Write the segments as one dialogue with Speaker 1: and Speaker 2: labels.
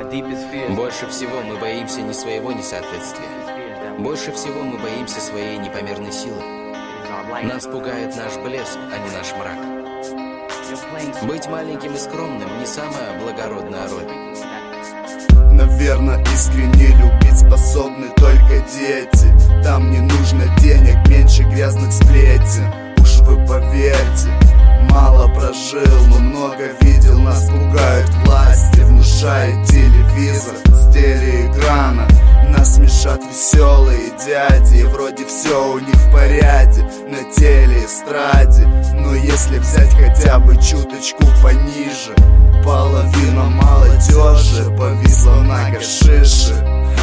Speaker 1: Больше всего мы боимся не своего несоответствия. Больше всего мы боимся своей непомерной силы. Нас пугает наш блеск, а не наш мрак. Быть маленьким и скромным не самая благородная роль.
Speaker 2: Наверное, искренне любить способны только дети. Там не нужно денег, меньше грязных сплетен. Уж вы поверьте, мало прожил, но много видел. Нас пугают власти, внушает телевизор с телеэкрана. Нас смешат веселые дяди, и вроде все у них в порядке на телеэстраде. Но если взять хотя бы чуточку пониже, половина молодежи повисла на гашише.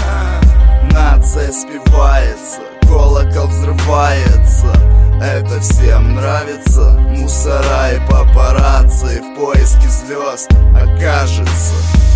Speaker 2: Нация спивается, колокол взрывается. Это всем нравится? Мусора и папарацци в поиске звезд окажется.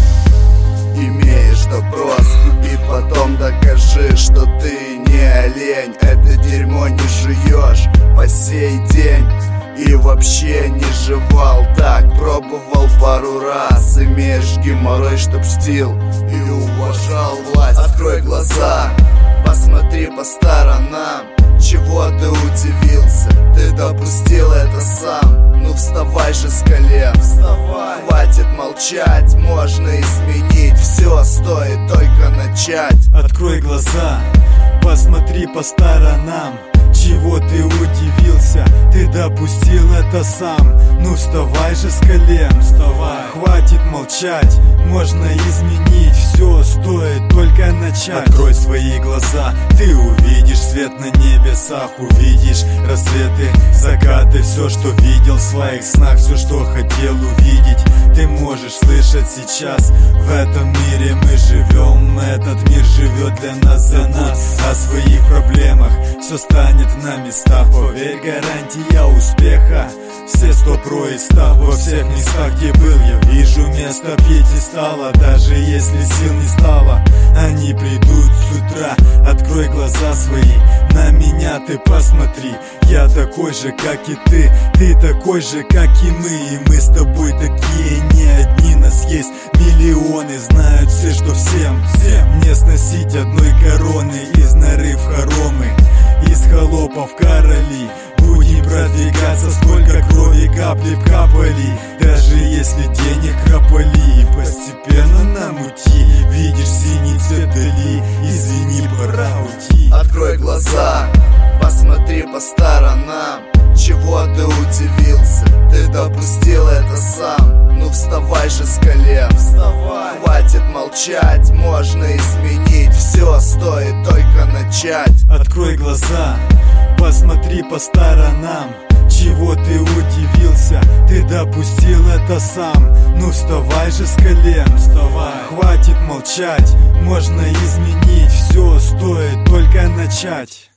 Speaker 2: Имеешь допрос и потом докажи, что ты не олень. Это дерьмо не жуешь по сей день и вообще не жевал. Так пробовал пару раз. Имеешь геморрой, чтоб чтил и уважал власть. Открой глаза, посмотри по сторонам. Чего ты удивился? Ты допустил это сам. Ну вставай же с колен, вставай. Хватит молчать, можно изменить все, стоит только начать.
Speaker 3: Открой глаза, посмотри по сторонам. Чего ты удивился? Ты допустил это сам. Ну вставай же с колен, вставай. Хватит молчать, можно изменить все, стоит только начать. Открой свои глаза, ты увидишь свет на небесах. Увидишь рассветы, закаты, все, что видел в своих снах, все, что хотел увидеть. Ты можешь слышать сейчас. В этом мире мы живем, этот мир живет для нас, за нас. О своих проблемах все станет на места. Поверь, гарантия успеха. Все 100 про и 100. Во всех местах, где был, я вижу место пьедестала. Даже если сил не стало, они придут с утра. Открой глаза свои, на меня ты посмотри. Я такой же, как и ты такой же, как и мы. И мы с тобой такие не одни. Нас есть миллионы, знают все, что всем не сносить одной короны. Из норы в хоромы, из холопов короли. Будем продвигаться, сколько крови капли капали. Даже если денег храпали, постепенно нам уйти. Видишь синий цвет вдали, извини, пора уйти.
Speaker 2: Открой глаза, посмотри по сторонам. Чего ты удивился? Ты допустил это сам. Ну вставай же с колен, вставай. Хватит молчать, можно изменить все, стоит только начать.
Speaker 3: Открой глаза, посмотри по сторонам. Чего ты удивился? Ты допустил это сам. Ну вставай же с колен, вставай. Хватит молчать, можно изменить все, стоит только начать.